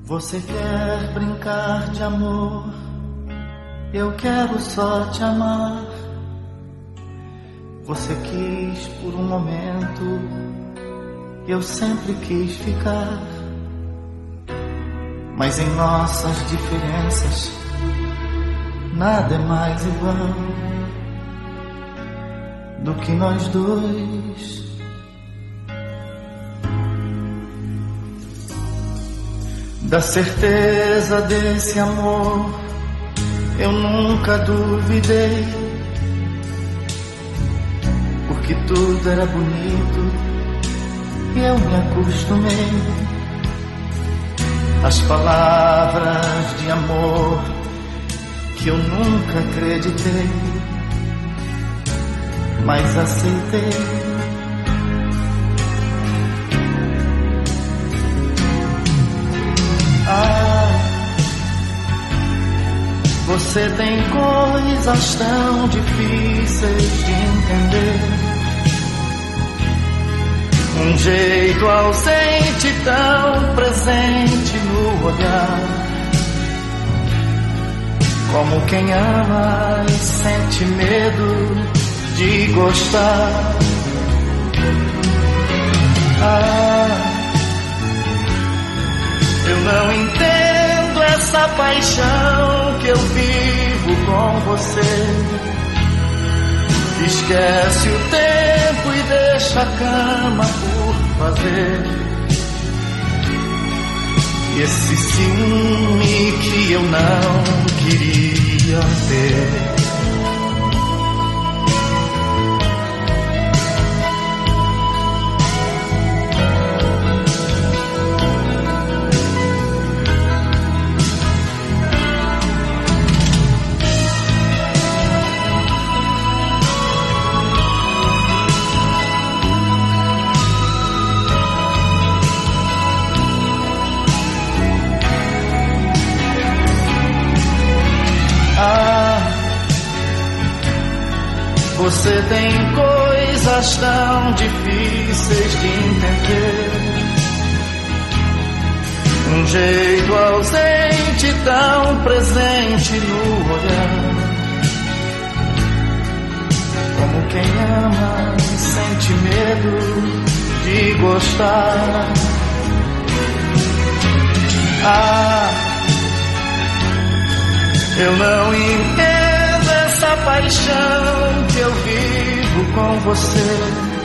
Você quer brincar de amor, eu quero só te amar. Você quis por um momento, eu sempre quis ficar. Mas em nossas diferenças, nada é mais igual do que nós dois. Da certeza desse amor, eu nunca duvidei, porque tudo era bonito e eu me acostumei. As palavras de amor que eu nunca acreditei, mas aceitei. Você tem coisas tão difíceis de entender, um jeito ausente tão presente no olhar, como quem ama e sente medo de gostar. Eu não entendo essa paixão que eu vivo com você. Esquece o tempo e deixa a cama por fazer. E esse ciúme que eu não queria ter. Você tem coisas tão difíceis de entender, um jeito ausente tão presente no olhar, como quem ama e sente medo de gostar. Eu não entendo essa paixão que eu vivo com você.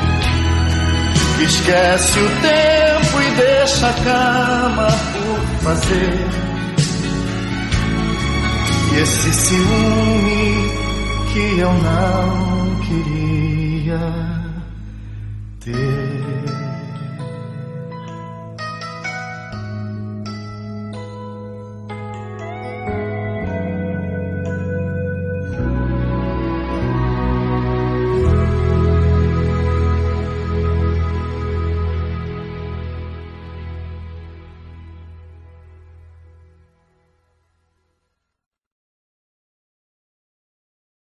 Esquece o tempo e deixa a cama por fazer. E esse ciúme que eu não queria ter.